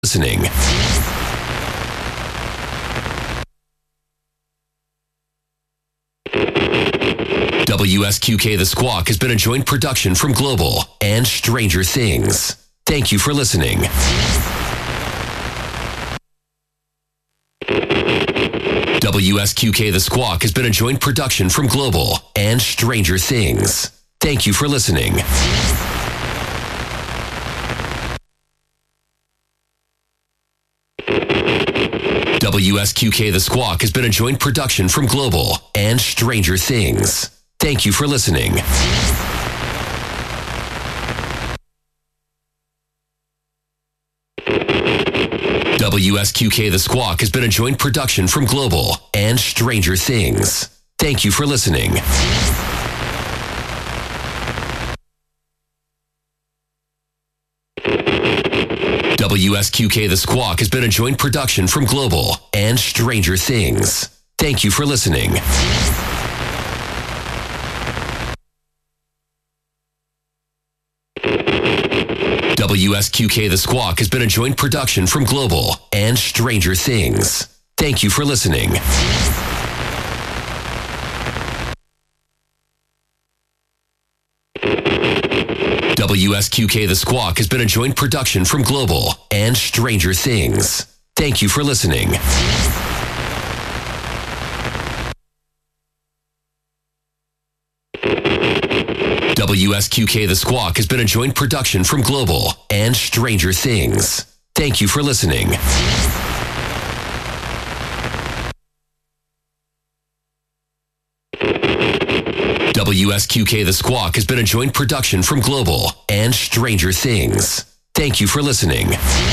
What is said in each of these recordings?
Listening. WSQK The Squawk has been a joint production from Global and Stranger Things. Thank you for listening. WSQK The Squawk has been a joint production from Global and Stranger Things. Thank you for listening. WSQK The Squawk has been a joint production from Global and Stranger Things. Thank you for listening. WSQK The Squawk has been a joint production from Global and Stranger Things. Thank you for listening. WSQK The Squawk has been a joint production from Global and Stranger Things. Thank you for listening. WSQK The Squawk has been a joint production from Global and Stranger Things. Thank you for listening. WSQK The Squawk has been a joint production from Global and Stranger Things. Thank you for listening. WSQK The Squawk has been a joint production from Global and Stranger Things. Thank you for listening. WSQK The Squawk has been a joint production from Global and Stranger Things. Thank you for listening.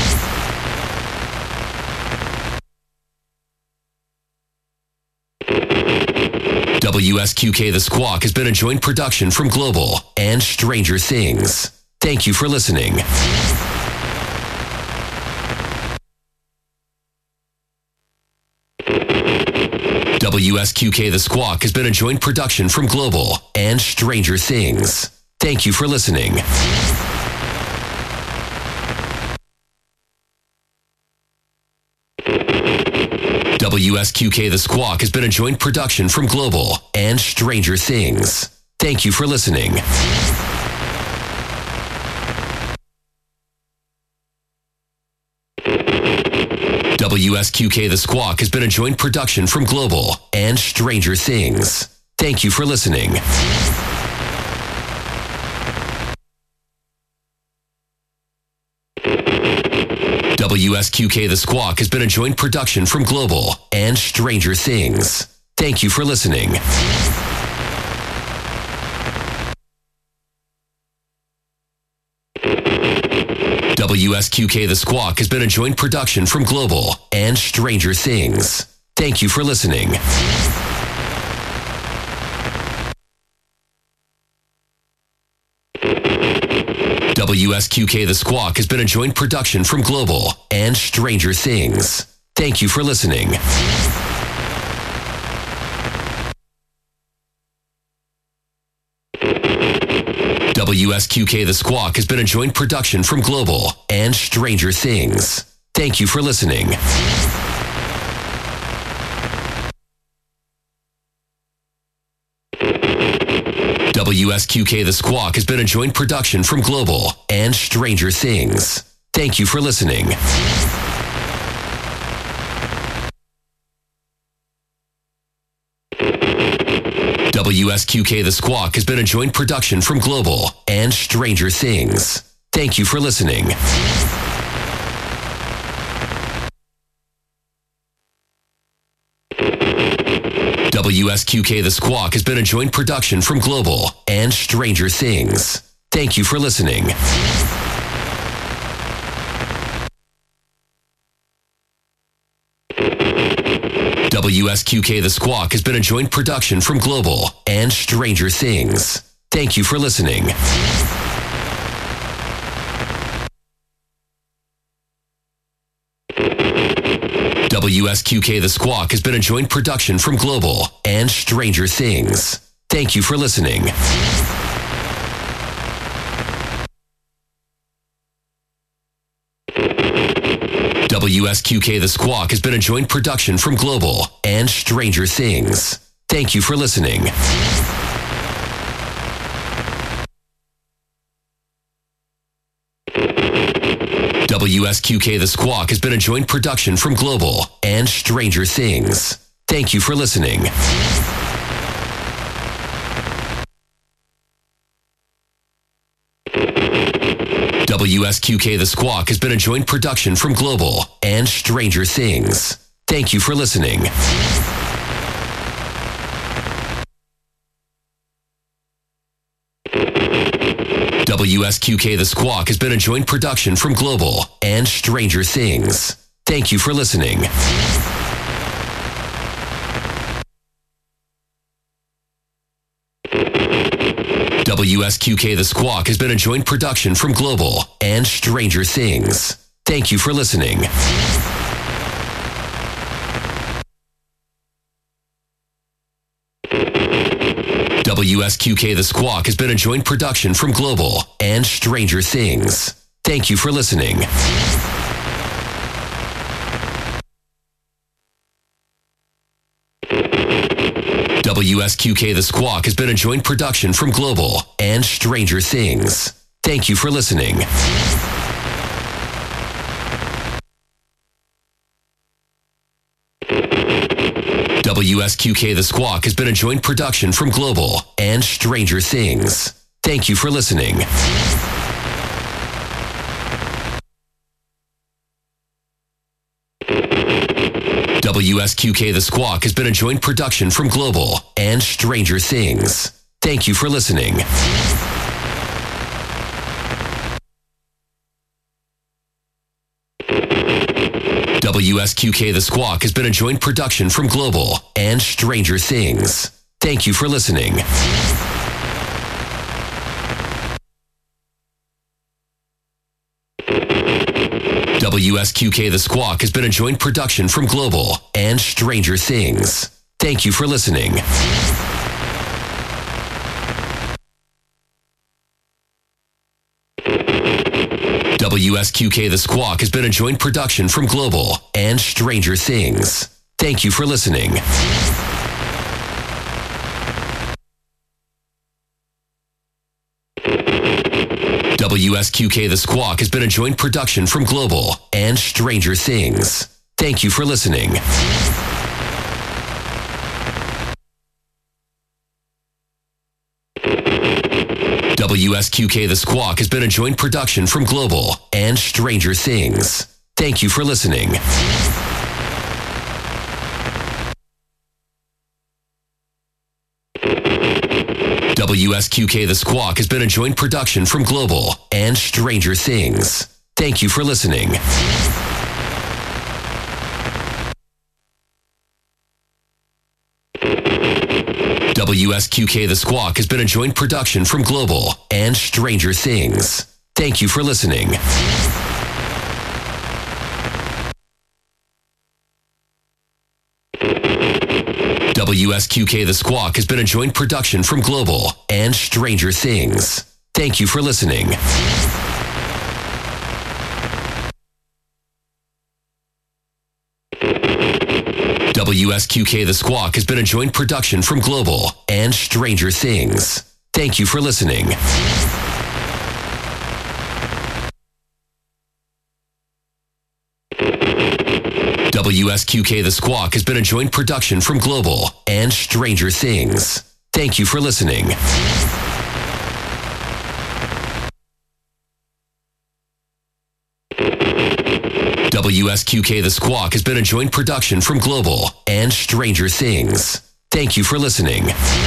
WSQK The Squawk has been a joint production from Global and Stranger Things. Thank you for listening. WSQK The Squawk has been a joint production from Global and Stranger Things. Thank you for listening. WSQK The Squawk has been a joint production from Global and Stranger Things. Thank you for listening. WSQK The Squawk has been a joint production from Global and Stranger Things. Thank you for listening. WSQK The Squawk has been a joint production from Global and Stranger Things. Thank you for listening. WSQK The Squawk has been a joint production from Global and Stranger Things. Thank you for listening. WSQK The Squawk has been a joint production from Global and Stranger Things. Thank you for listening. WSQK The Squawk has been a joint production from Global and Stranger Things. Thank you for listening. WSQK The Squawk has been a joint production from Global and Stranger Things. Thank you for listening. WSQK The Squawk has been a joint production from Global and Stranger Things. Thank you for listening. WSQK The Squawk has been a joint production from Global and Stranger Things. Thank you for listening. WSQK The Squawk has been a joint production from Global and Stranger Things. Thank you for listening. WSQK The Squawk has been a joint production from Global and Stranger Things. Thank you for listening. WSQK The Squawk has been a joint production from Global and Stranger Things. Thank you for listening. WSQK The Squawk has been a joint production from Global and Stranger Things. Thank you for listening. WSQK The Squawk has been a joint production from Global and Stranger Things. Thank you for listening. WSQK The Squawk has been a joint production from Global and Stranger Things. Thank you for listening. WSQK The Squawk has been a joint production from Global and Stranger Things. Thank you for listening. WSQK The Squawk has been a joint production from Global and Stranger Things. Thank you for listening. WSQK The Squawk has been a joint production from Global and Stranger Things. Thank you for listening. WSQK The Squawk has been a joint production from Global and Stranger Things. Thank you for listening. WSQK The Squawk has been a joint production from Global and Stranger Things. Thank you for listening. WSQK The Squawk has been a joint production from Global and Stranger Things. Thank you for listening. WSQK The Squawk has been a joint production from Global and Stranger Things. Thank you for listening. WSQK The Squawk has been a joint production from Global and Stranger Things. Thank you for listening. WSQK The Squawk has been a joint production from Global and Stranger Things. Thank you for listening. WSQK The Squawk has been a joint production from Global and Stranger Things. Thank you for listening. WSQK The Squawk has been a joint production from Global and Stranger Things. Thank you for listening. WSQK The Squawk has been a joint production from Global and Stranger Things. Thank you for listening. WSQK The Squawk has been a joint production from Global and Stranger Things. Thank you for listening. WSQK The Squawk has been a joint production from Global and Stranger Things. Thank you for listening. WSQK The Squawk has been a joint production from Global and Stranger Things. Thank you for listening. WSQK The Squawk has been a joint production from Global and Stranger Things. Thank you for listening.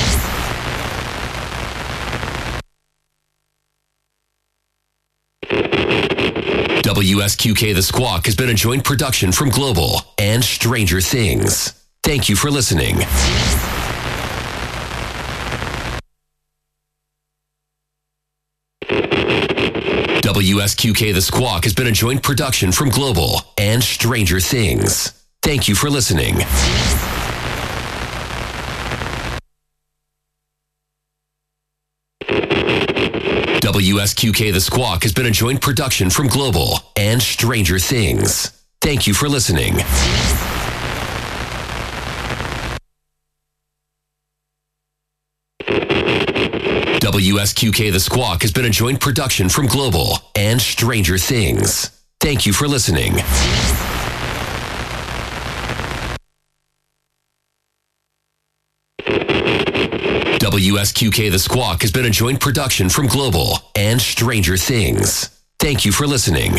WSQK The Squawk has been a joint production from Global and Stranger Things. Thank you for listening. WSQK The Squawk has been a joint production from Global and Stranger Things. Thank you for listening. WSQK The Squawk has been a joint production from Global and Stranger Things. Thank you for listening. WSQK The Squawk has been a joint production from Global and Stranger Things. Thank you for listening. WSQK The Squawk has been a joint production from Global and Stranger Things. Thank you for listening.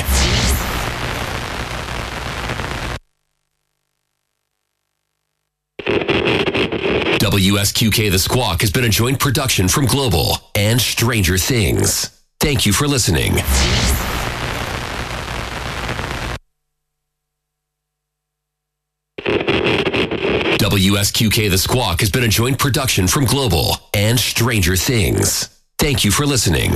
WSQK The Squawk has been a joint production from Global and Stranger Things. Thank you for listening. WSQK The Squawk has been a joint production from Global and Stranger Things. Thank you for listening.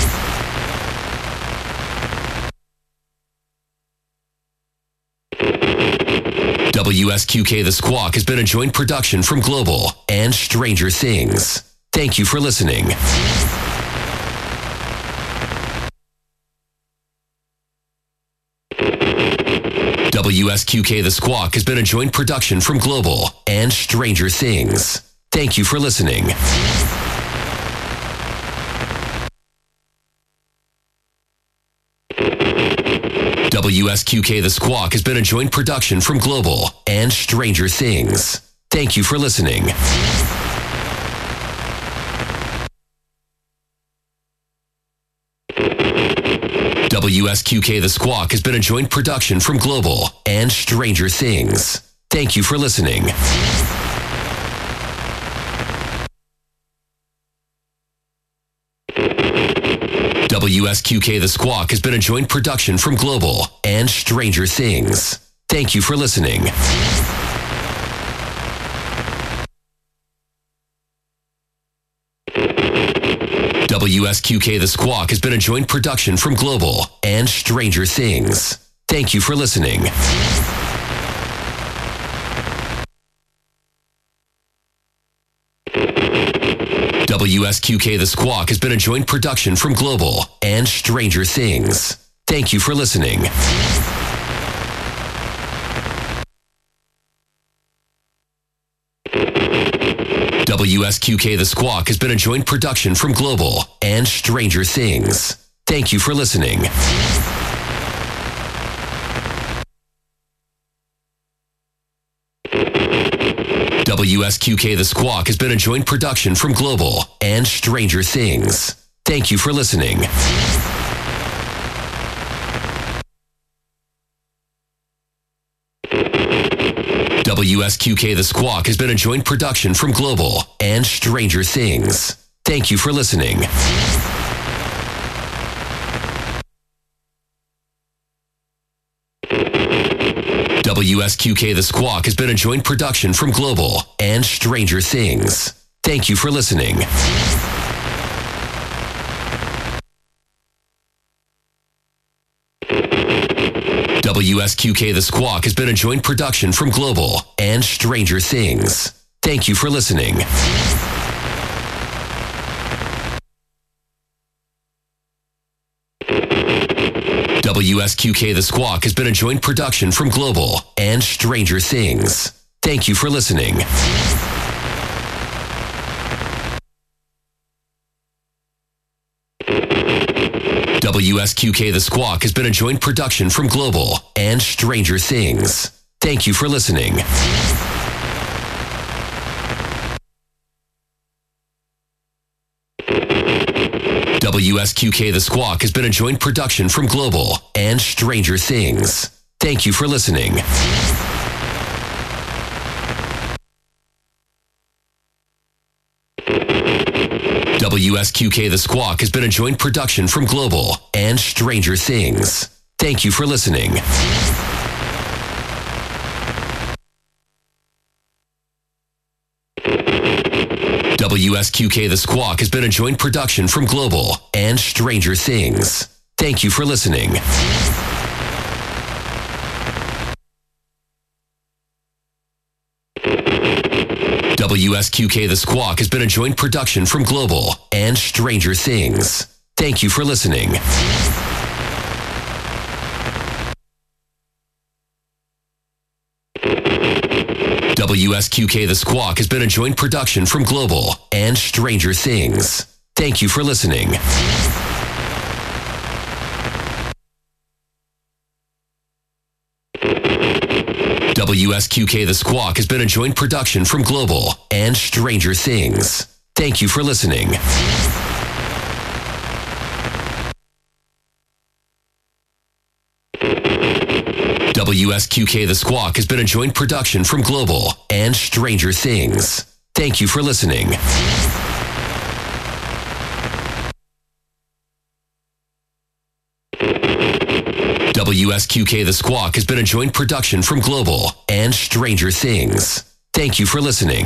WSQK The Squawk has been a joint production from Global and Stranger Things. Thank you for listening. WSQK The Squawk has been a joint production from Global and Stranger Things. Thank you for listening. WSQK The Squawk has been a joint production from Global and Stranger Things. Thank you for listening. WSQK The Squawk has been a joint production from Global and Stranger Things. Thank you for listening. WSQK The Squawk has been a joint production from Global and Stranger Things. Thank you for listening. WSQK The Squawk has been a joint production from Global and Stranger Things. Thank you for listening. WSQK The Squawk has been a joint production from Global and Stranger Things. Thank you for listening. WSQK The Squawk has been a joint production from Global and Stranger Things. Thank you for listening. WSQK The Squawk has been a joint production from Global and Stranger Things. Thank you for listening. WSQK The Squawk has been a joint production from Global and Stranger Things. Thank you for listening. WSQK The Squawk has been a joint production from Global and Stranger Things. Thank you for listening. WSQK The Squawk has been a joint production from Global and Stranger Things. Thank you for listening. WSQK The Squawk has been a joint production from Global and Stranger Things. Thank you for listening. WSQK The Squawk has been a joint production from Global and Stranger Things. Thank you for listening. WSQK The Squawk has been a joint production from Global and Stranger Things. Thank you for listening. WSQK The Squawk has been a joint production from Global and Stranger Things. Thank you for listening. WSQK The Squawk has been a joint production from Global and Stranger Things. Thank you for listening. WSQK The Squawk has been a joint production from Global and Stranger Things. Thank you for listening. WSQK The Squawk has been a joint production from Global and Stranger Things. Thank you for listening. WSQK The Squawk has been a joint production from Global and Stranger Things. Thank you for listening. WSQK The Squawk has been a joint production from Global and Stranger Things. Thank you for listening. WSQK The Squawk has been a joint production from Global and Stranger Things. Thank you for listening.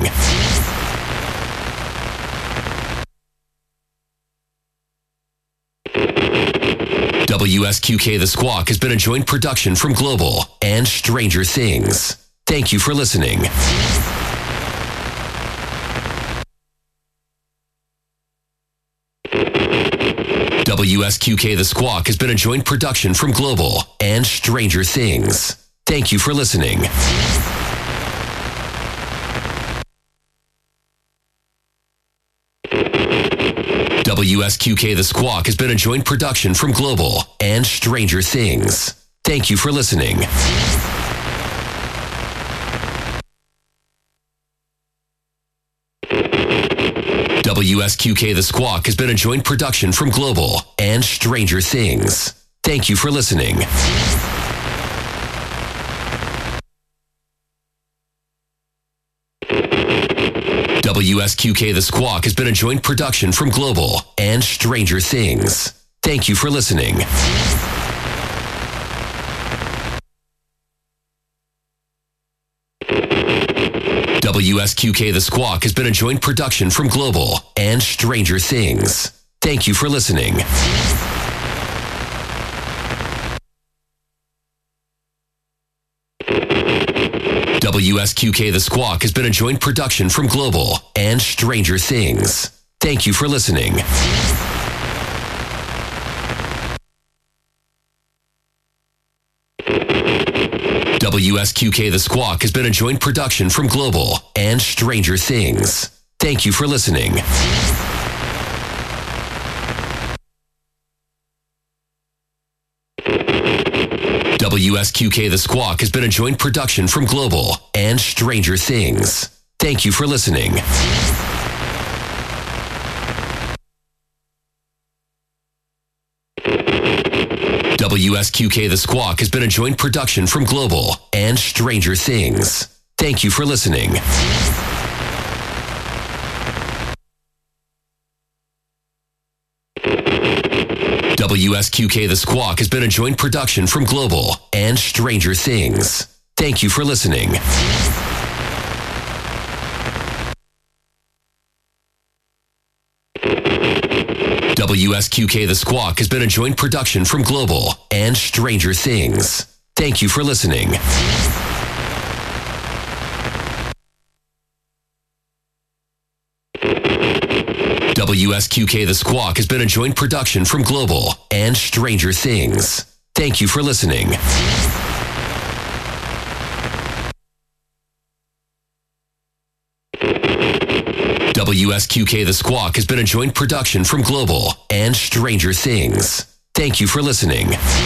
WSQK The Squawk has been a joint production from Global and Stranger Things. Thank you for listening. WSQK The Squawk has been a joint production from Global and Stranger Things. Thank you for listening. WSQK The Squawk has been a joint production from Global and Stranger Things. Thank you for listening. WSQK The Squawk has been a joint production from Global and Stranger Things. Thank you for listening. WSQK The Squawk has been a joint production from Global and Stranger Things. Thank you for listening. WSQK The Squawk has been a joint production from Global and Stranger Things. Thank you for listening. WSQK The Squawk has been a joint production from Global and Stranger Things. Thank you for listening. WSQK The Squawk has been a joint production from Global and Stranger Things. Thank you for listening. WSQK The Squawk has been a joint production from Global and Stranger Things. Thank you for listening. WSQK The Squawk has been a joint production from Global and Stranger Things. Thank you for listening. WSQK The Squawk has been a joint production from Global and Stranger Things. Thank you for listening. WSQK The Squawk has been a joint production from Global and Stranger Things. Thank you for listening. WSQK The Squawk has been a joint production from Global and Stranger Things. Thank you for listening. WSQK The Squawk has been a joint production from Global and Stranger Things. Thank you for listening.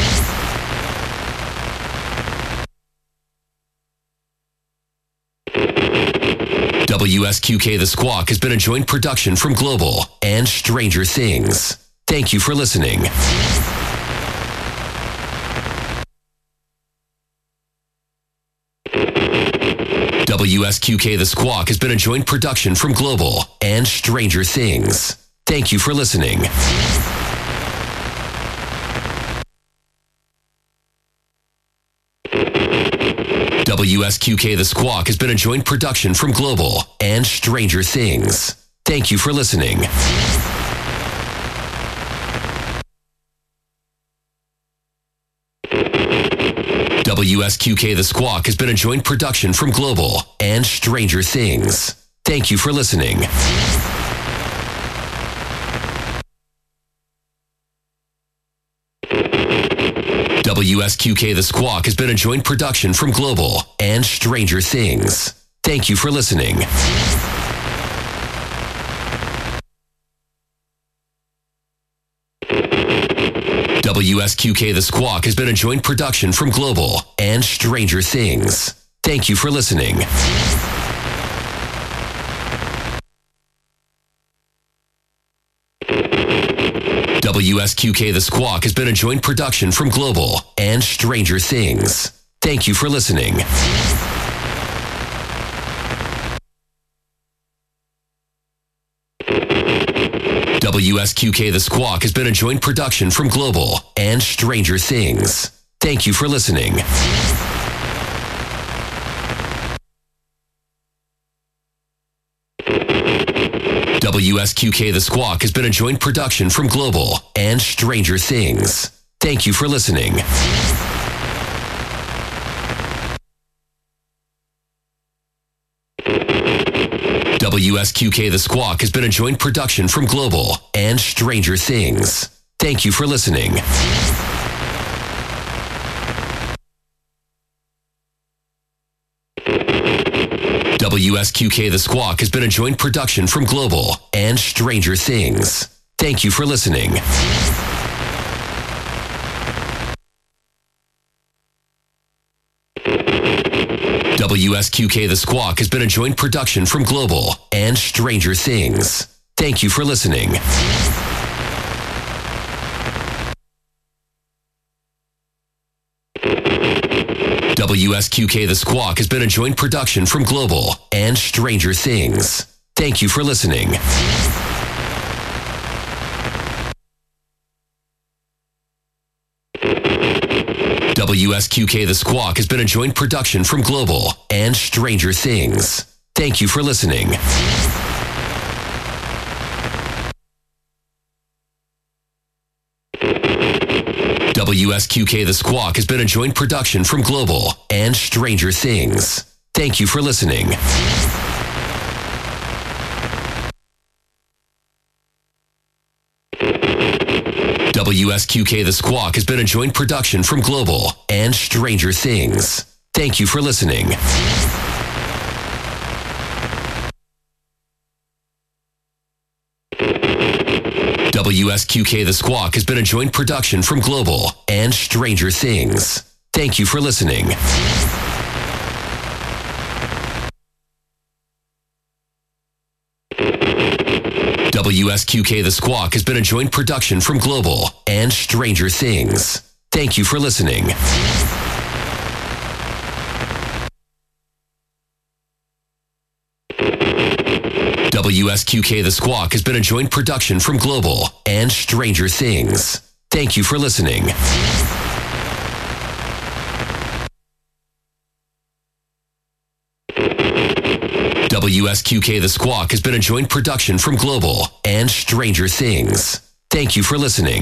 WSQK The Squawk has been a joint production from Global and Stranger Things. Thank you for listening. WSQK The Squawk has been a joint production from Global and Stranger Things. Thank you for listening. WSQK The Squawk has been a joint production from Global and Stranger Things. Thank you for listening. WSQK The Squawk has been a joint production from Global and Stranger Things. Thank you for listening. WSQK The Squawk has been a joint production from Global and Stranger Things. Thank you for listening. WSQK The Squawk has been a joint production from Global and Stranger Things. Thank you for listening. WSQK The Squawk has been a joint production from Global and Stranger Things. Thank you for listening. WSQK The Squawk has been a joint production from Global and Stranger Things. Thank you for listening. WSQK The Squawk has been a joint production from Global and Stranger Things. Thank you for listening. WSQK The Squawk has been a joint production from Global and Stranger Things. Thank you for listening. WSQK The Squawk has been a joint production from Global and Stranger Things. Thank you for listening. WSQK The Squawk has been a joint production from Global and Stranger Things. Thank you for listening. WSQK The Squawk has been a joint production from Global and Stranger Things. Thank you for listening. WSQK The Squawk has been a joint production from Global and Stranger Things. Thank you for listening. WSQK The Squawk has been a joint production from Global and Stranger Things. Thank you for listening. WSQK The Squawk has been a joint production from Global and Stranger Things. Thank you for listening. WSQK The Squawk has been a joint production from Global and Stranger Things. Thank you for listening. WSQK The Squawk has been a joint production from Global and Stranger Things. Thank you for listening. WSQK The Squawk has been a joint production from Global and Stranger Things. Thank you for listening. WSQK The Squawk has been a joint production from Global and Stranger Things. Thank you for listening.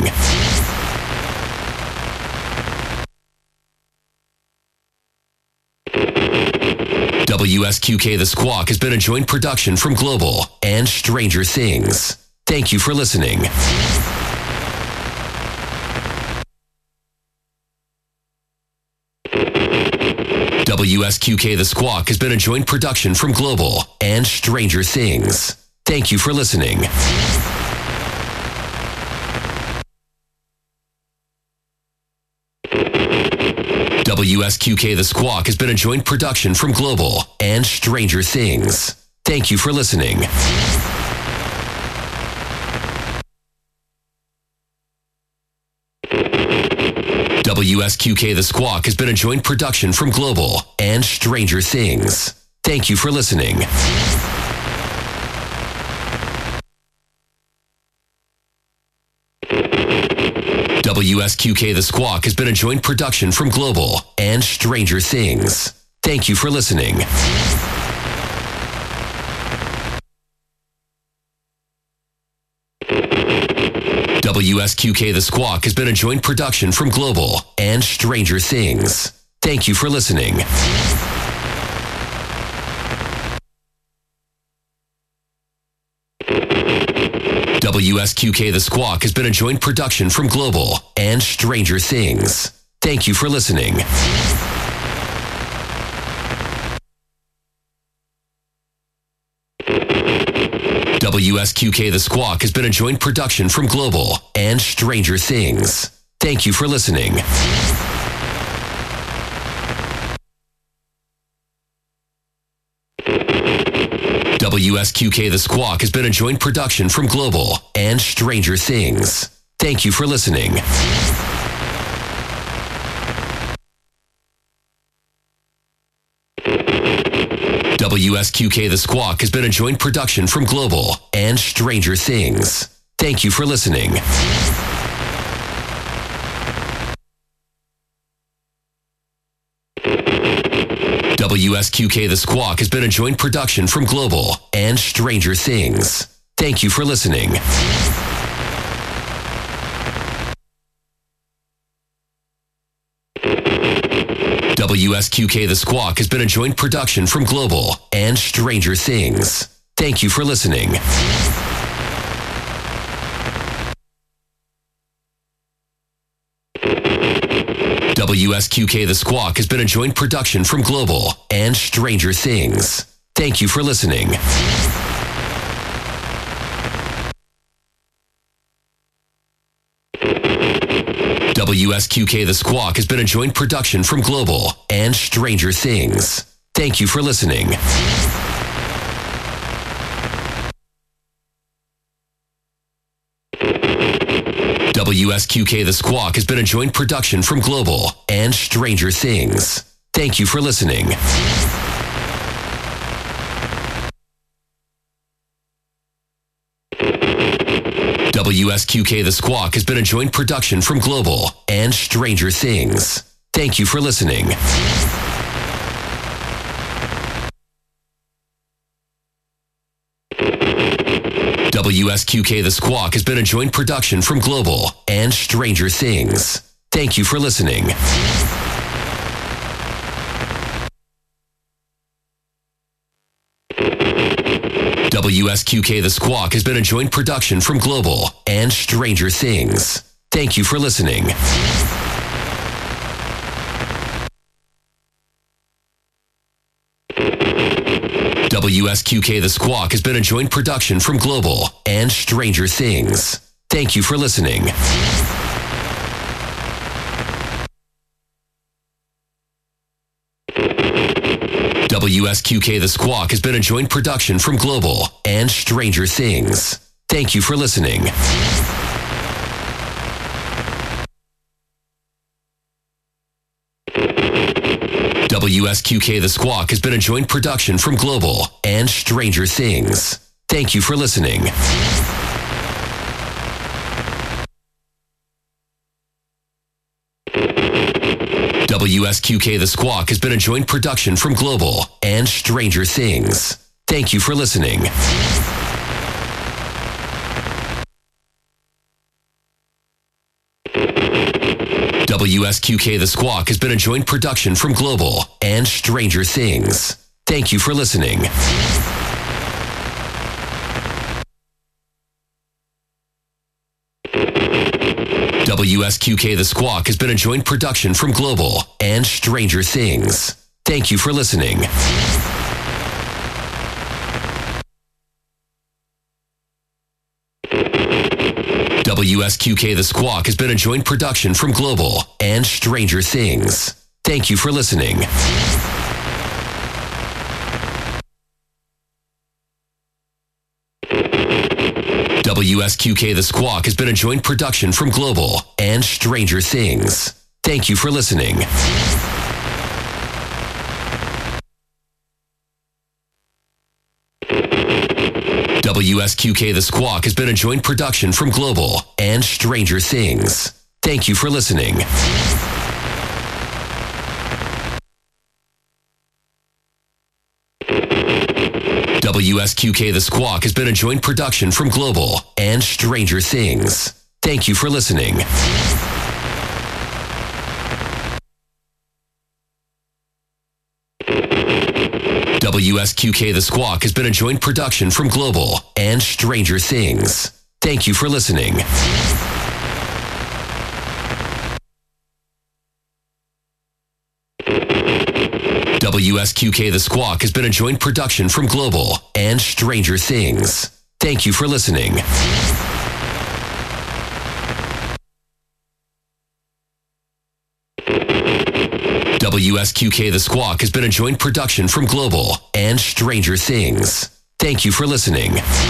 WSQK The Squawk has been a joint production from Global and Stranger Things. Thank you for listening. WSQK The Squawk has been a joint production from Global and Stranger Things. Thank you for listening. WSQK The Squawk has been a joint production from Global and Stranger Things. Thank you for listening. WSQK The Squawk has been a joint production from Global and Stranger Things. Thank you for listening. WSQK The Squawk has been a joint production from Global and Stranger Things. Thank you for listening. WSQK The Squawk has been a joint production from Global and Stranger Things. Thank you for listening. WSQK The Squawk has been a joint production from Global and Stranger Things. Thank you for listening. WSQK The Squawk has been a joint production from Global and Stranger Things. Thank you for listening. WSQK The Squawk has been a joint production from Global and Stranger Things. Thank you for listening. WSQK The Squawk has been a joint production from Global and Stranger Things. Thank you for listening. WSQK The Squawk has been a joint production from Global and Stranger Things. Thank you for listening. WSQK The Squawk has been a joint production from Global and Stranger Things. Thank you for listening. WSQK The Squawk has been a joint production from Global and Stranger Things. Thank you for listening. WSQK The Squawk has been a joint production from Global and Stranger Things. Thank you for listening. WSQK The Squawk has been a joint production from Global and Stranger Things. Thank you for listening. WSQK The Squawk has been a joint production from Global and Stranger Things. Thank you for listening. WSQK The Squawk has been a joint production from Global and Stranger Things. Thank you for listening. WSQK The Squawk has been a joint production from Global and Stranger Things. Thank you for listening. WSQK The Squawk has been a joint production from Global and Stranger Things. Thank you for listening. WSQK The Squawk has been a joint production from Global and Stranger Things. Thank you for listening. WSQK The Squawk has been a joint production from Global and Stranger Things. Thank you for listening. WSQK The Squawk has been a joint production from Global and Stranger Things. Thank you for listening. WSQK The Squawk has been a joint production from Global and Stranger Things. Thank you for listening. WSQK The Squawk has been a joint production from Global and Stranger Things. Thank you for listening. WSQK The Squawk has been a joint production from Global and Stranger Things. Thank you for listening. WSQK The Squawk has been a joint production from Global and Stranger Things. Thank you for listening. WSQK The Squawk has been a joint production from Global and Stranger Things. Thank you for listening. WSQK The Squawk has been a joint production from Global and Stranger Things. Thank you for listening. WSQK The Squawk has been a joint production from Global and Stranger Things. Thank you for listening. WSQK The Squawk has been a joint production from Global and Stranger Things. Thank you for listening. WSQK The Squawk has been a joint production from Global and Stranger Things. Thank you for listening.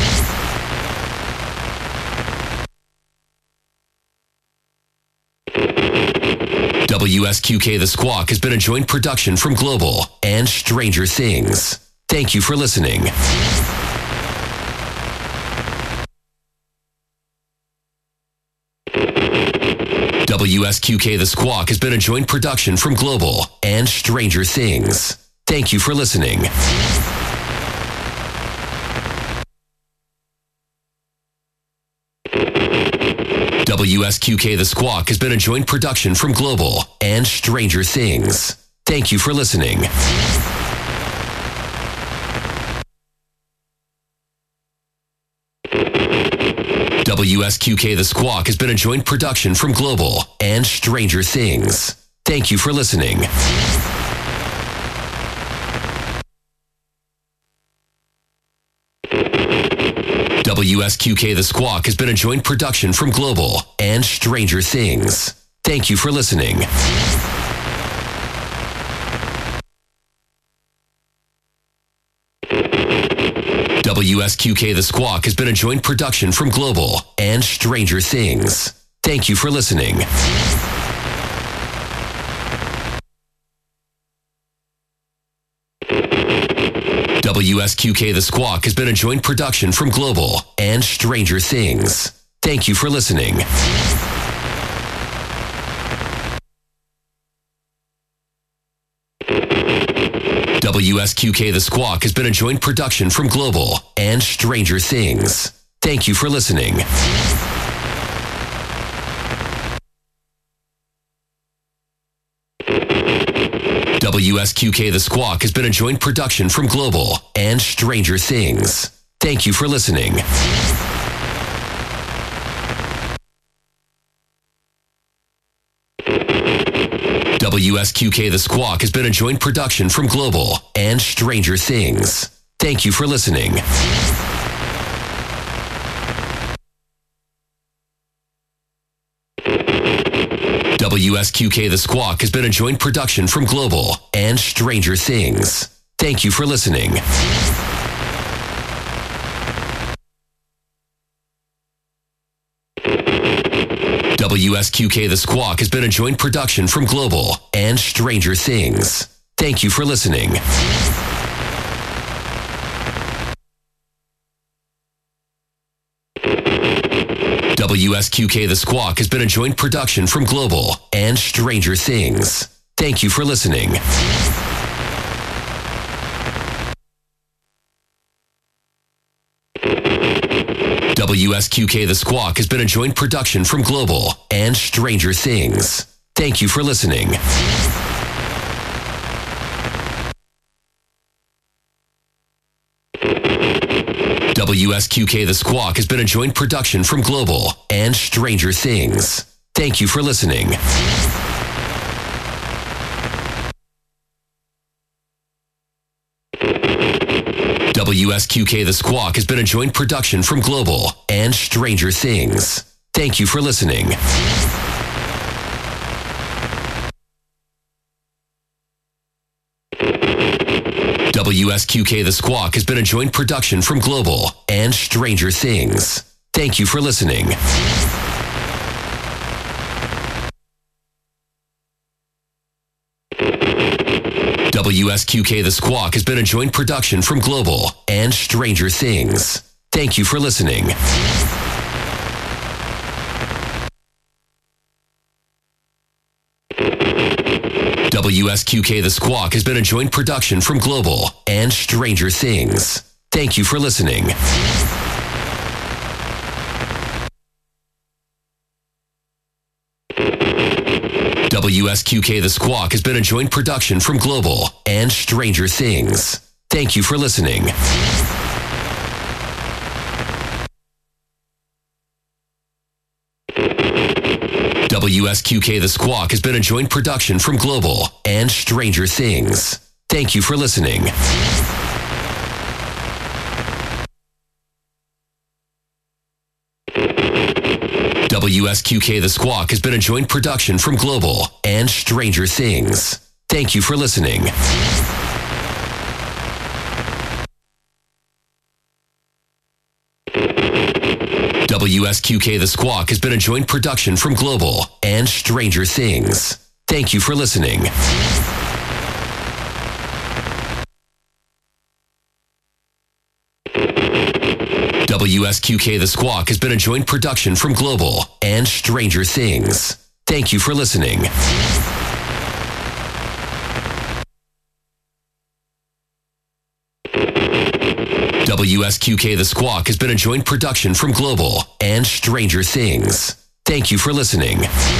WSQK The Squawk has been a joint production from Global and Stranger Things. Thank you for listening. WSQK The Squawk has been a joint production from Global and Stranger Things. Thank you for listening. WSQK The Squawk has been a joint production from Global and Stranger Things. Thank you for listening. WSQK The Squawk has been a joint production from Global and Stranger Things. Thank you for listening. WSQK The Squawk has been a joint production from Global and Stranger Things. Thank you for listening. WSQK The Squawk has been a joint production from Global and Stranger Things. Thank you for listening. WSQK The Squawk has been a joint production from Global and Stranger Things. Thank you for listening. WSQK The Squawk has been a joint production from Global and Stranger Things. Thank you for listening. WSQK The Squawk has been a joint production from Global and Stranger Things. Thank you for listening. WSQK The Squawk has been a joint production from Global and Stranger Things. Thank you for listening. WSQK The Squawk has been a joint production from Global and Stranger Things. Thank you for listening. WSQK The Squawk has been a joint production from Global and Stranger Things. Thank you for listening. WSQK The Squawk has been a joint production from Global and Stranger Things. Thank you for listening. WSQK The Squawk has been a joint production from Global and Stranger Things. Thank you for listening. WSQK The Squawk has been a joint production from Global and Stranger Things. Thank you for listening. WSQK The Squawk has been a joint production from Global and Stranger Things. Thank you for listening. WSQK The Squawk has been a joint production from Global and Stranger Things. Thank you for listening. WSQK The Squawk has been a joint production from Global and Stranger Things. Thank you for listening. WSQK The Squawk has been a joint production from Global and Stranger Things. Thank you for listening. WSQK The Squawk has been a joint production from Global and Stranger Things. Thank you for listening. WSQK The Squawk has been a joint production from Global and Stranger Things. Thank you for listening. WSQK The Squawk has been a joint production from Global and Stranger Things. Thank you for listening. WSQK The Squawk has been a joint production from Global and Stranger Things. Thank you for listening. WSQK The Squawk has been a joint production from Global and Stranger Things. Thank you for listening. WSQK The Squawk has been a joint production from Global and Stranger Things. Thank you for listening.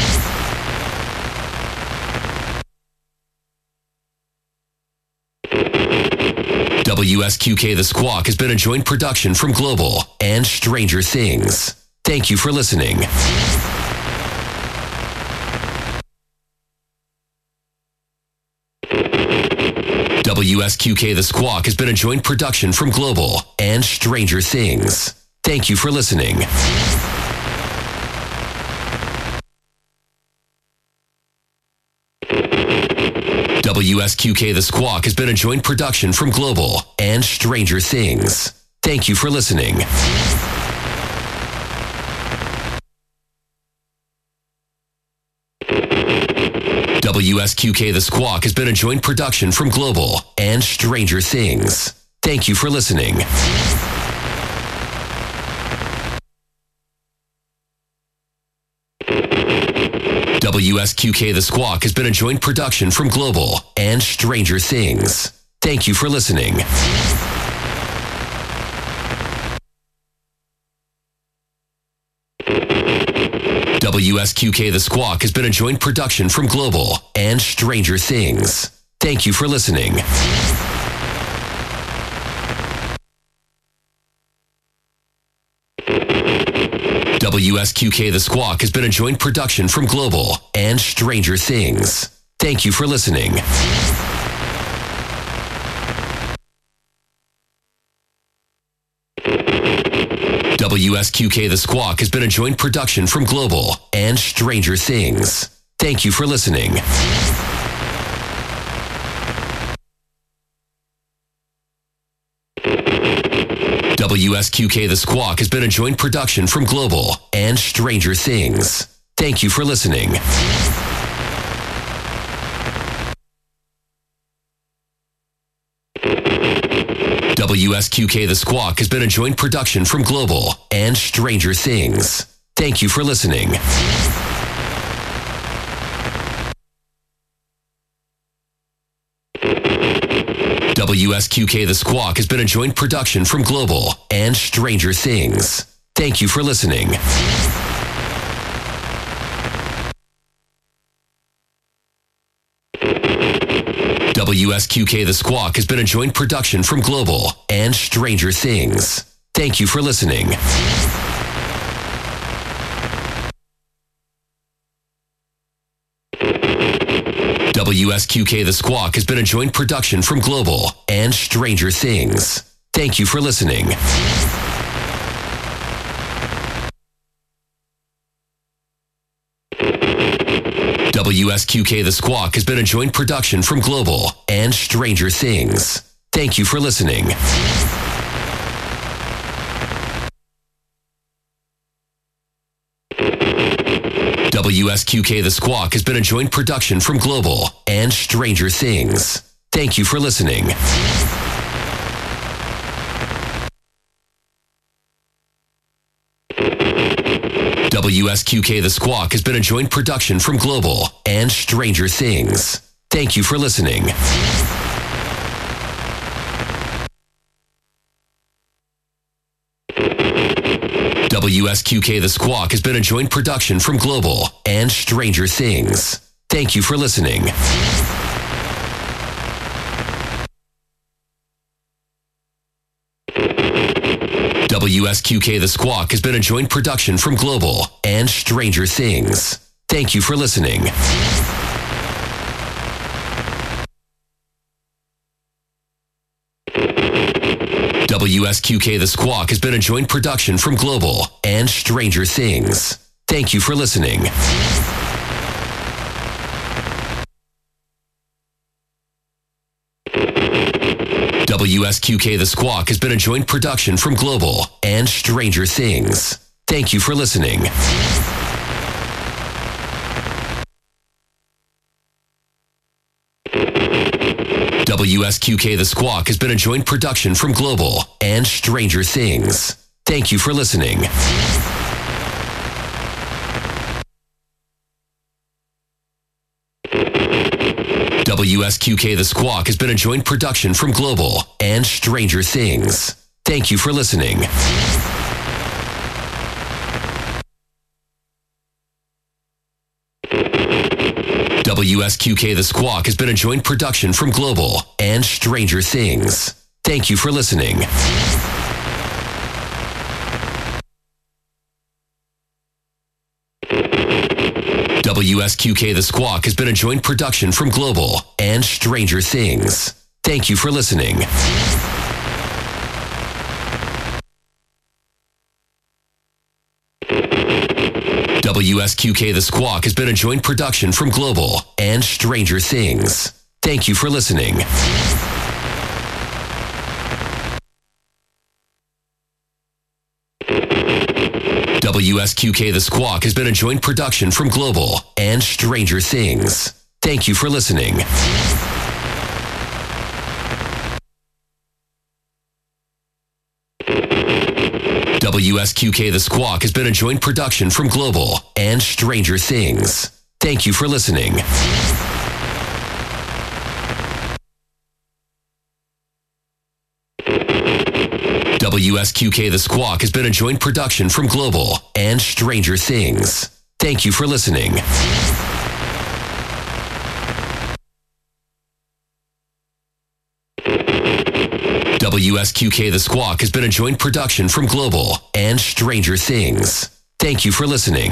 WSQK The Squawk has been a joint production from Global and Stranger Things. Thank you for listening. WSQK The Squawk has been a joint production from Global and Stranger Things. Thank you for listening. WSQK The Squawk has been a joint production from Global and Stranger Things. Thank you for listening. WSQK The Squawk has been a joint production from Global and Stranger Things. Thank you for listening. WSQK The Squawk has been a joint production from Global and Stranger Things. Thank you for listening. WSQK The Squawk has been a joint production from Global and Stranger Things. Thank you for listening. WSQK The Squawk has been a joint production from Global and Stranger Things. Thank you for listening. WSQK The Squawk has been a joint production from Global and Stranger Things. Thank you for listening. WSQK The Squawk has been a joint production from Global and Stranger Things. Thank you for listening. WSQK The Squawk has been a joint production from Global and Stranger Things. Thank you for listening. WSQK The Squawk has been a joint production from Global and Stranger Things. Thank you for listening. WSQK The Squawk has been a joint production from Global and Stranger Things. Thank you for listening. WSQK The Squawk has been a joint production from Global and Stranger Things. Thank you for listening. WSQK The Squawk has been a joint production from Global and Stranger Things. Thank you for listening. WSQK The Squawk has been a joint production from Global and Stranger Things. Thank you for listening. WSQK The Squawk has been a joint production from Global and Stranger Things. Thank you for listening. WSQK The Squawk has been a joint production from Global and Stranger Things. Thank you for listening. WSQK The Squawk has been a joint production from Global and Stranger Things. Thank you for listening. WSQK The Squawk has been a joint production from Global and Stranger Things. Thank you for listening. WSQK The Squawk has been a joint production from Global and Stranger Things. Thank you for listening. WSQK The Squawk has been a joint production from Global and Stranger Things. Thank you for listening. WSQK The Squawk has been a joint production from Global and Stranger Things. Thank you for listening. WSQK The Squawk has been a joint production from Global and Stranger Things. Thank you for listening. WSQK The Squawk has been a joint production from Global and Stranger Things. Thank you for listening. WSQK The Squawk has been a joint production from Global and Stranger Things. Thank you for listening. WSQK The Squawk has been a joint production from Global and Stranger Things. Thank you for listening. WSQK The Squawk has been a joint production from Global and Stranger Things. Thank you for listening. WSQK The Squawk has been a joint production from Global and Stranger Things. Thank you for listening. WSQK The Squawk has been a joint production from Global and Stranger Things. Thank you for listening.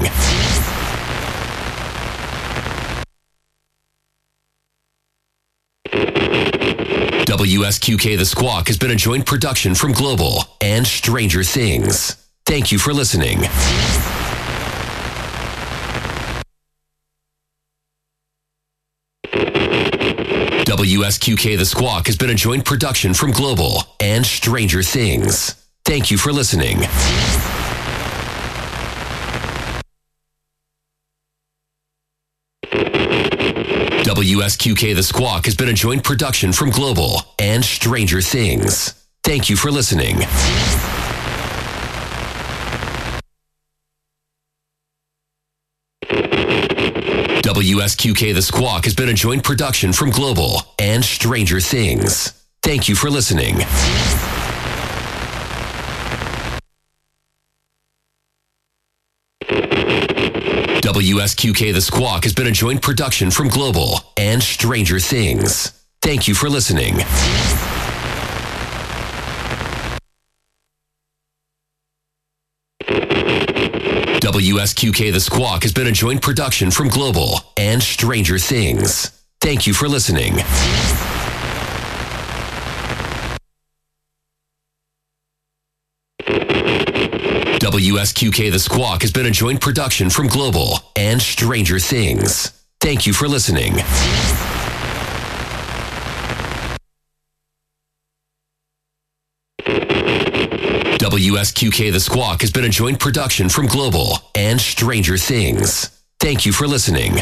WSQK The Squawk has been a joint production from Global and Stranger Things. Thank you for listening. WSQK The Squawk has been a joint production from Global and Stranger Things. Thank you for listening. WSQK The Squawk has been a joint production from Global and Stranger Things. Thank you for listening. WSQK The Squawk has been a joint production from Global and Stranger Things. Thank you for listening. WSQK The Squawk has been a joint production from Global and Stranger Things. Thank you for listening. WSQK The Squawk has been a joint production from Global and Stranger Things. Thank you for listening. WSQK The Squawk has been a joint production from Global and Stranger Things. Thank you for listening. WSQK The Squawk has been a joint production from Global and Stranger Things. Thank you for listening.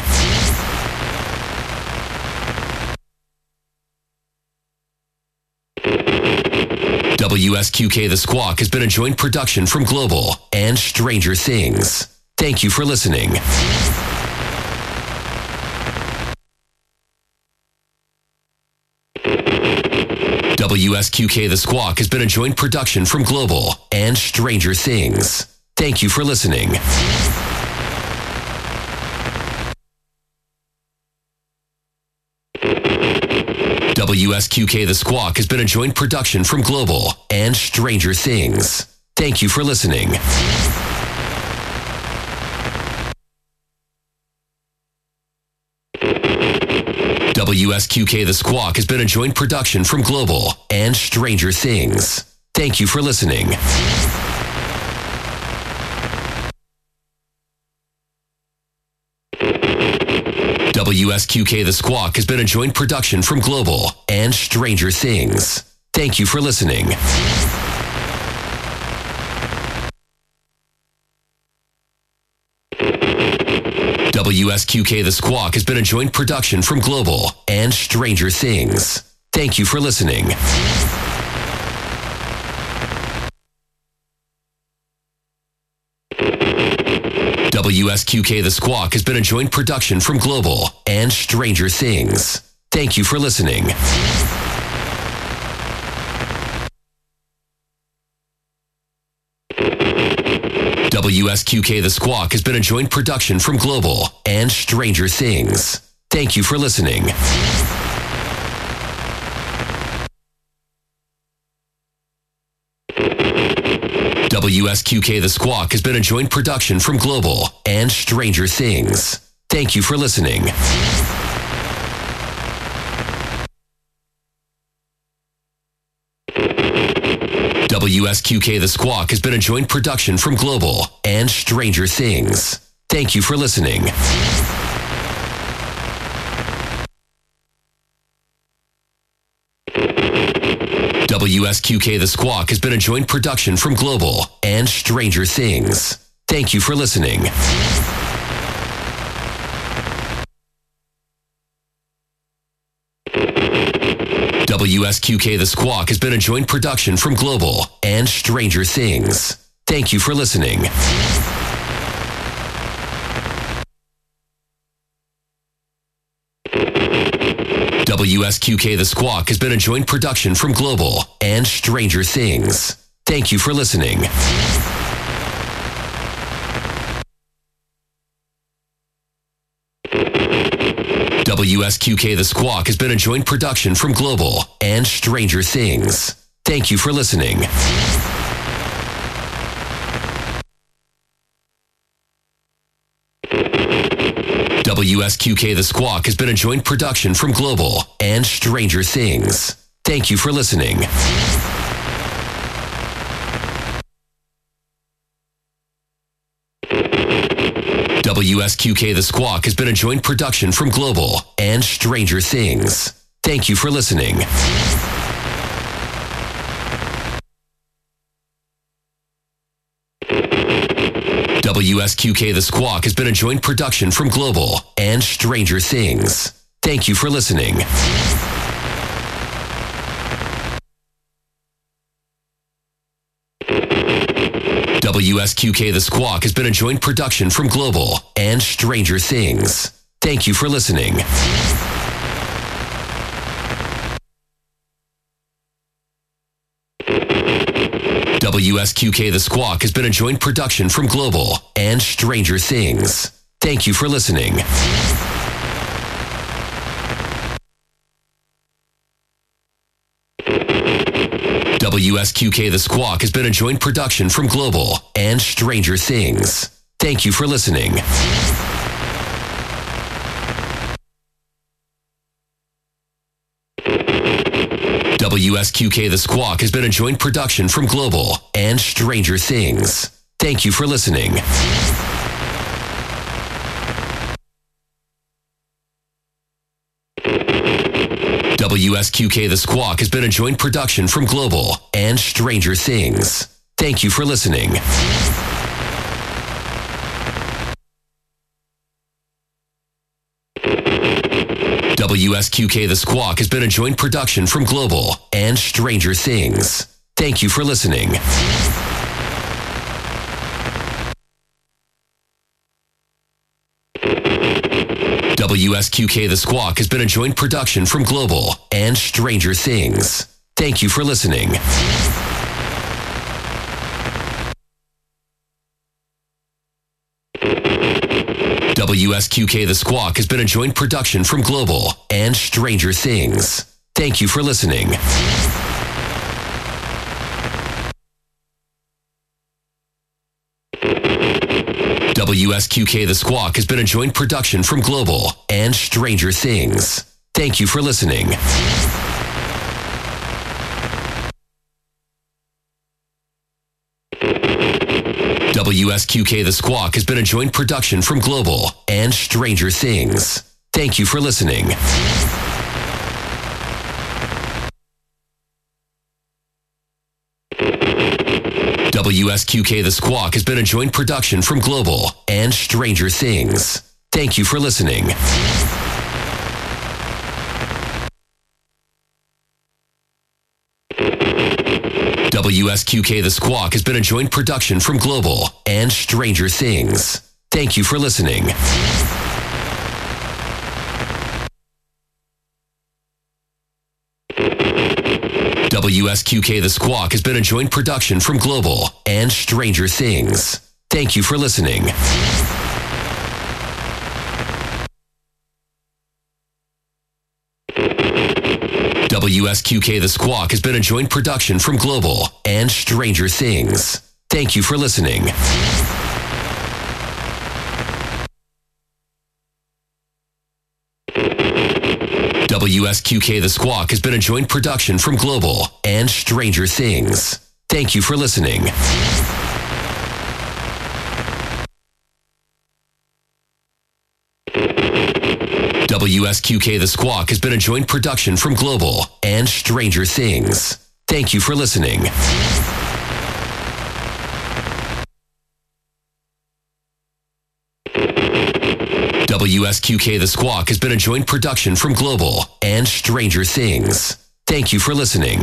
WSQK The Squawk has been a joint production from Global and Stranger Things. Thank you for listening. WSQK The Squawk has been a joint production from Global and Stranger Things. Thank you for listening. WSQK The Squawk has been a joint production from Global and Stranger Things. Thank you for listening. WSQK The Squawk has been a joint production from Global and Stranger Things. Thank you for listening. WSQK The Squawk has been a joint production from Global and Stranger Things. Thank you for listening. WSQK The Squawk has been a joint production from Global and Stranger Things. Thank you for listening. WSQK The Squawk has been a joint production from Global and Stranger Things. Thank you for listening. WSQK The Squawk has been a joint production from Global and Stranger Things. Thank you for listening. WSQK The Squawk has been a joint production from Global and Stranger Things. Thank you for listening. WSQK The Squawk has been a joint production from Global and Stranger Things. Thank you for listening. WSQK The Squawk has been a joint production from Global and Stranger Things. Thank you for listening. WSQK The Squawk has been a joint production from Global and Stranger Things. Thank you for listening. WSQK The Squawk has been a joint production from Global and Stranger Things. Thank you for listening. WSQK The Squawk has been a joint production from Global and Stranger Things. Thank you for listening. WSQK The Squawk has been a joint production from Global and Stranger Things. Thank you for listening. WSQK The Squawk has been a joint production from Global and Stranger Things. Thank you for listening. WSQK The Squawk has been a joint production from Global and Stranger Things. Thank you for listening. WSQK The Squawk has been a joint production from Global and Stranger Things. Thank you for listening. WSQK The Squawk has been a joint production from Global and Stranger Things. Thank you for listening. WSQK The Squawk has been a joint production from Global and Stranger Things. Thank you for listening. WSQK The Squawk has been a joint production from Global and Stranger Things. Thank you for listening. WSQK The Squawk has been a joint production from Global and Stranger Things. Thank you for listening. WSQK The Squawk has been a joint production from Global and Stranger Things. Thank you for listening. WSQK The Squawk has been a joint production from Global and Stranger Things. Thank you for listening. WSQK The Squawk has been a joint production from Global and Stranger Things. Thank you for listening. WSQK The Squawk has been a joint production from Global and Stranger Things. Thank you for listening. WSQK The Squawk has been a joint production from Global and Stranger Things. Thank you for listening. WSQK The Squawk has been a joint production from Global and Stranger Things. Thank you for listening. WSQK The Squawk has been a joint production from Global and Stranger Things. Thank you for listening. WSQK The Squawk has been a joint production from Global and Stranger Things. Thank you for listening. WSQK The Squawk has been a joint production from Global and Stranger Things. Thank you for listening. WSQK The Squawk has been a joint production from Global and Stranger Things. Thank you for listening. WSQK The Squawk has been a joint production from Global and Stranger Things. Thank you for listening. WSQK The Squawk has been a joint production from Global and Stranger Things. Thank you for listening.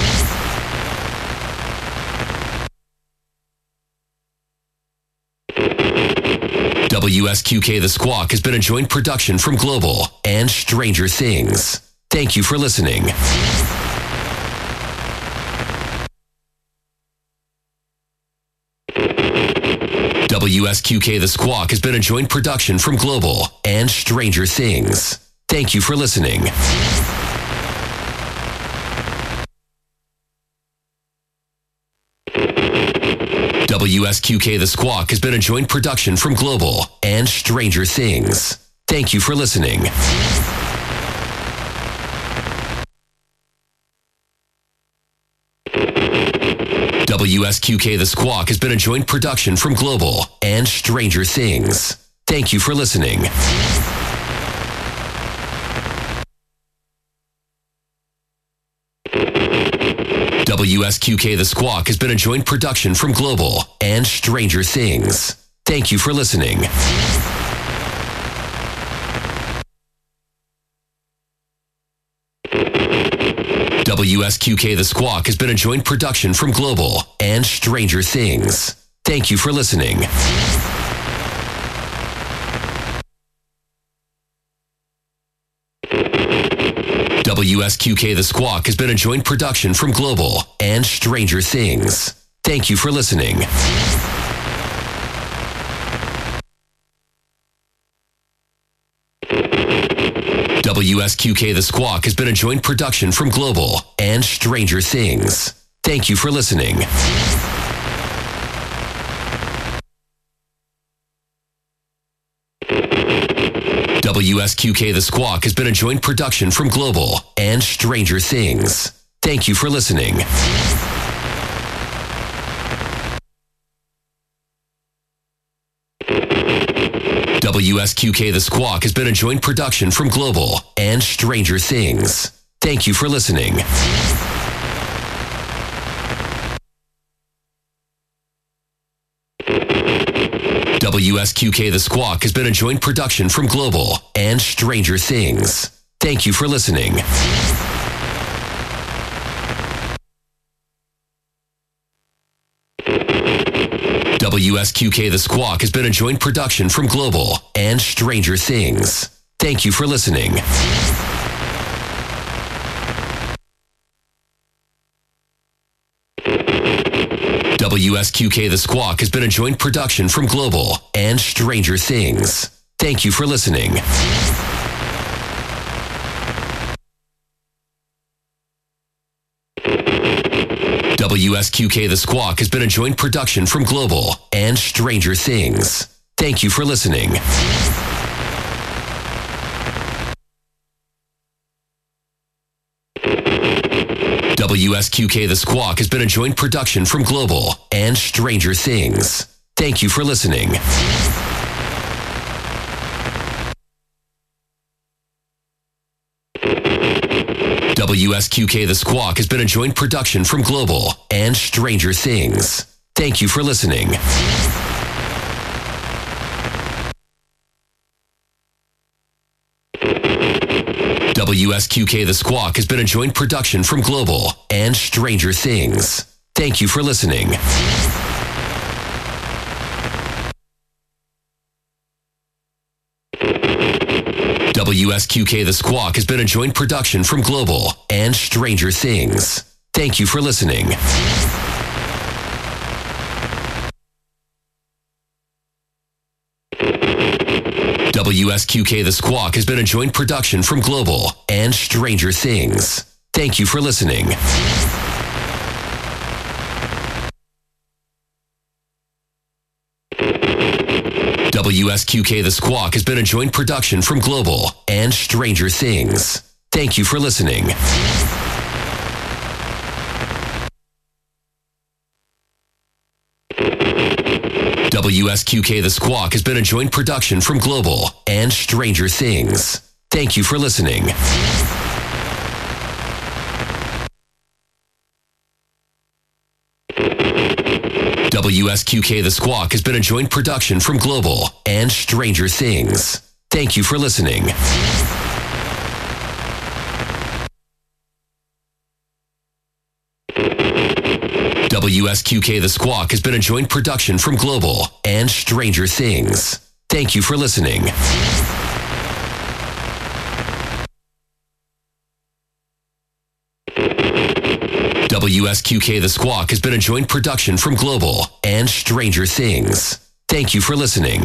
WSQK The Squawk has been a joint production from Global and Stranger Things. Thank you for listening. WSQK The Squawk has been a joint production from Global and Stranger Things. Thank you for listening. WSQK The Squawk has been a joint production from Global and Stranger Things. Thank you for listening. WSQK The Squawk has been a joint production from Global and Stranger Things. Thank you for listening. WSQK The Squawk has been a joint production from Global and Stranger Things. Thank you for listening. WSQK The Squawk has been a joint production from Global and Stranger Things. Thank you for listening. WSQK The Squawk has been a joint production from Global and Stranger Things. Thank you for listening. WSQK The Squawk has been a joint production from Global and Stranger Things. Thank you for listening. WSQK The Squawk has been a joint production from Global and Stranger Things. Thank you for listening. WSQK The Squawk has been a joint production from Global and Stranger Things. Thank you for listening. WSQK The Squawk has been a joint production from Global and Stranger Things. Thank you for listening. WSQK The Squawk has been a joint production from Global and Stranger Things. Thank you for listening. WSQK The Squawk has been a joint production from Global and Stranger Things. Thank you for listening. WSQK The Squawk has been a joint production from Global and Stranger Things. Thank you for listening. WSQK The Squawk has been a joint production from Global and Stranger Things. Thank you for listening. WSQK The Squawk has been a joint production from Global and Stranger Things. Thank you for listening. WSQK The Squawk has been a joint production from Global and Stranger Things. Thank you for listening. WSQK The Squawk has been a joint production from Global and Stranger Things. Thank you for listening. WSQK The Squawk has been a joint production from Global and Stranger Things. Thank you for listening. WSQK The Squawk has been a joint production from Global and Stranger Things. Thank you for listening. WSQK The Squawk has been a joint production from Global and Stranger Things. Thank you for listening. WSQK The Squawk has been a joint production from Global and Stranger Things. Thank you for listening. WSQK The Squawk has been a joint production from Global and Stranger Things. Thank you for listening. WSQK The Squawk has been a joint production from Global and Stranger Things. Thank you for listening.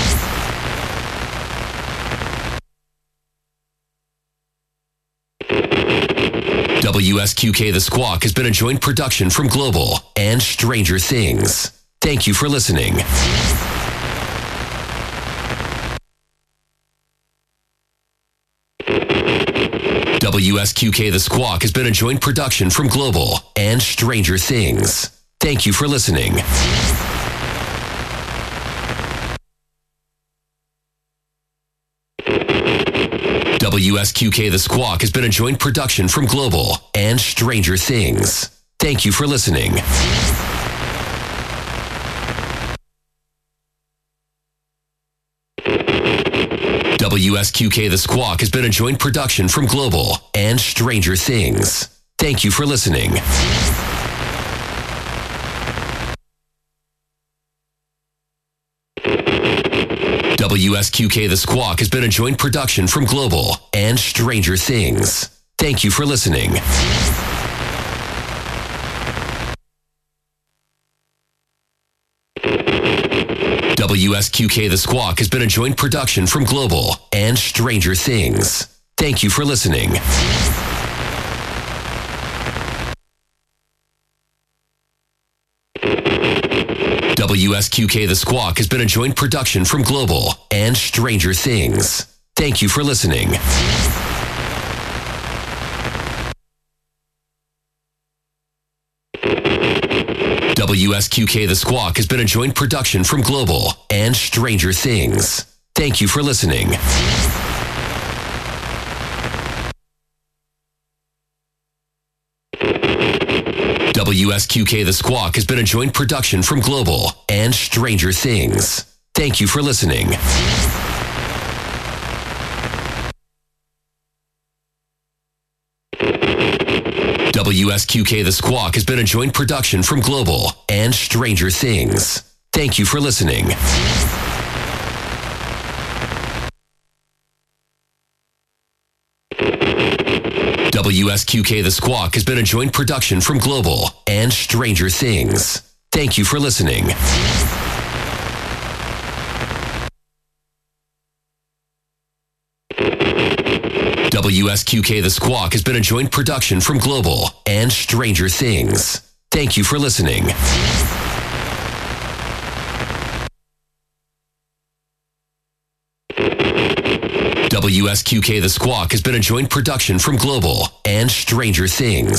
WSQK The Squawk has been a joint production from Global and Stranger Things. Thank you for listening. WSQK The Squawk has been a joint production from Global and Stranger Things. Thank you for listening. WSQK The Squawk has been a joint production from Global and Stranger Things. Thank you for listening. WSQK The Squawk has been a joint production from Global and Stranger Things. Thank you for listening. WSQK The Squawk has been a joint production from Global and Stranger Things. Thank you for listening. WSQK The Squawk has been a joint production from Global and Stranger Things. Thank you for listening. WSQK The Squawk has been a joint production from Global and Stranger Things. Thank you for listening. WSQK The Squawk has been a joint production from Global and Stranger Things. Thank you for listening. WSQK The Squawk has been a joint production from Global and Stranger Things. Thank you for listening. WSQK The Squawk has been a joint production from Global and Stranger Things. Thank you for listening. WSQK The Squawk has been a joint production from Global and Stranger Things. Thank you for listening. WSQK The Squawk has been a joint production from Global and Stranger Things. Thank you for listening. WSQK The Squawk has been a joint production from Global and Stranger Things.